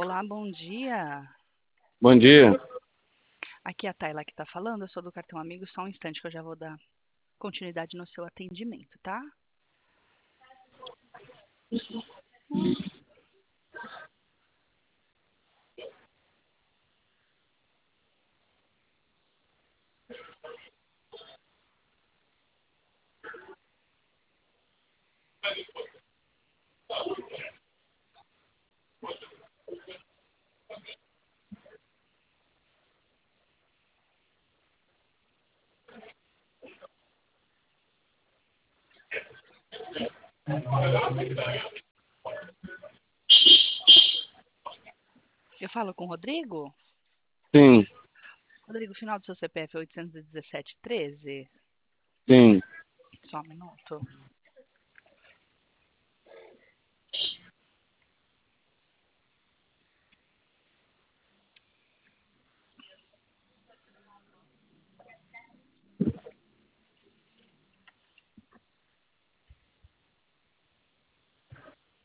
Olá, bom dia. Bom dia. Aqui é a Tayla que está falando. Eu sou do Cartão Amigo. Só um instante que eu já vou dar continuidade no seu atendimento, tá? Eu falo com o Rodrigo? Sim, Rodrigo, final do seu CPF é 81713. sim. Só um minuto.